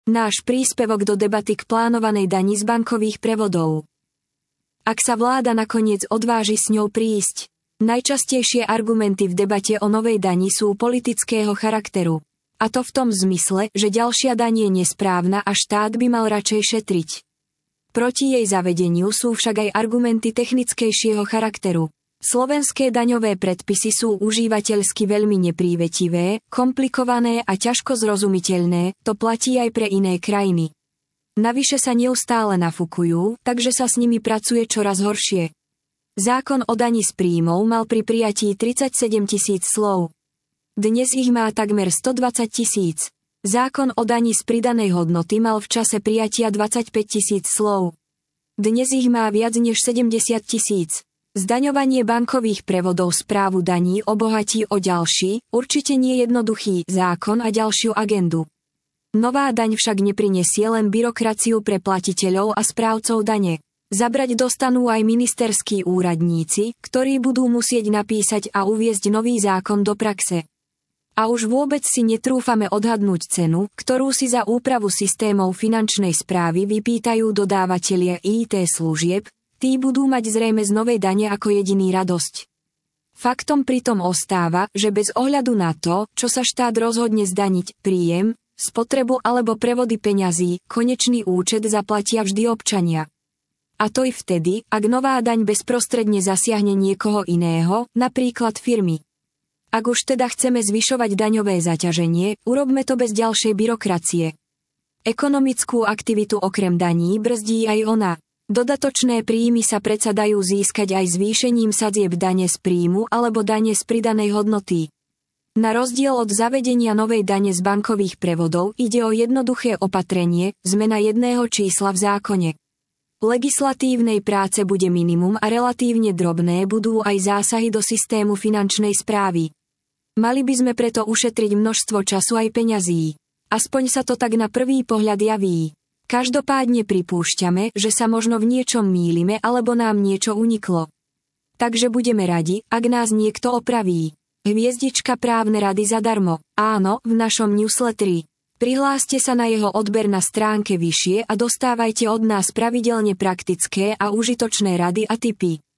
Náš príspevok do debaty k plánovanej dani z bankových prevodov. Ak sa vláda nakoniec odváži s ňou prísť, najčastejšie argumenty v debate o novej dani sú politického charakteru. A to v tom zmysle, že ďalšia daň je nesprávna a štát by mal radšej šetriť. Proti jej zavedeniu sú však aj argumenty technickejšieho charakteru. Slovenské daňové predpisy sú užívateľsky veľmi neprívětivé, komplikované a ťažko zrozumiteľné, to platí aj pre iné krajiny. Navyše sa neustále nafukujú, takže sa s nimi pracuje čoraz horšie. Zákon o dani z príjmov mal pri prijatí 37 000 slov. Dnes ich má takmer 120 000. Zákon o dani z pridanej hodnoty mal v čase prijatia 25 000 slov. Dnes ich má viac než 70 000. Zdaňovanie bankových prevodov správu daní obohatí o ďalší, určite nie jednoduchý, zákon a ďalšiu agendu. Nová daň však neprinesie len byrokraciu pre platiteľov a správcov dane. Zabrať dostanú aj ministerskí úradníci, ktorí budú musieť napísať a uviesť nový zákon do praxe. A už vôbec si netrúfame odhadnúť cenu, ktorú si za úpravu systémov finančnej správy vypýtajú dodávateľia IT služieb. Tí budú mať zrejme z novej dane ako jediný radosť. Faktom pritom ostáva, že bez ohľadu na to, čo sa štát rozhodne zdaniť, príjem, spotrebu alebo prevody peňazí, konečný účet zaplatia vždy občania. A to i vtedy, ak nová daň bezprostredne zasiahne niekoho iného, napríklad firmy. Ak už teda chceme zvyšovať daňové zaťaženie, urobme to bez ďalšej byrokracie. Ekonomickú aktivitu okrem daní brzdí aj ona. Dodatočné príjmy sa predsa dajú získať aj zvýšením sadzieb dane z príjmu alebo dane z pridanej hodnoty. Na rozdiel od zavedenia novej dane z bankových prevodov ide o jednoduché opatrenie, zmena jedného čísla v zákone. Legislatívnej práce bude minimum a relatívne drobné budú aj zásahy do systému finančnej správy. Mali by sme preto ušetriť množstvo času aj peňazí. Aspoň sa to tak na prvý pohľad javí. Každopádne pripúšťame, že sa možno v niečom mýlime alebo nám niečo uniklo. Takže budeme radi, ak nás niekto opraví. Hviezdička právne rady zadarmo. Áno, v našom newsletteri. Prihláste sa na jeho odber na stránke vyššie a dostávajte od nás pravidelne praktické a užitočné rady a tipy.